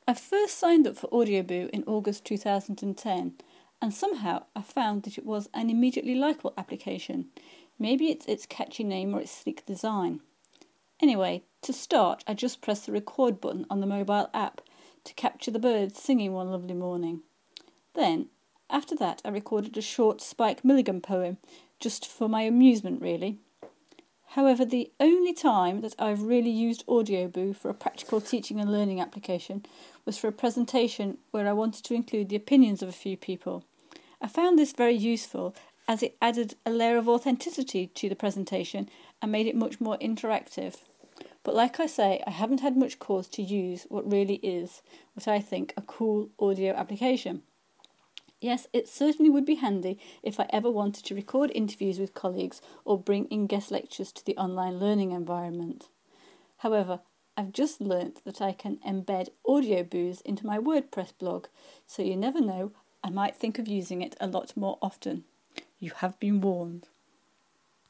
I first signed up for Audioboo in August 2010, and somehow I found that it was an immediately likeable application. Maybe it's its catchy name or its sleek design. Anyway, to start, I just pressed the record button on the mobile app to capture the birds singing one lovely morning. Then, after that, I recorded a short Spike Milligan poem, just for my amusement really. However, the only time that I've really used Audioboo for a practical teaching and learning application was for a presentation where I wanted to include the opinions of a few people. I found this very useful as it added a layer of authenticity to the presentation and made it much more interactive. But like I say, I haven't had much cause to use what really is, what I think, a cool audio application. Yes, it certainly would be handy if I ever wanted to record interviews with colleagues or bring in guest lectures to the online learning environment. However, I've just learnt that I can embed Audioboos into my WordPress blog, so you never know, I might think of using it a lot more often. You have been warned.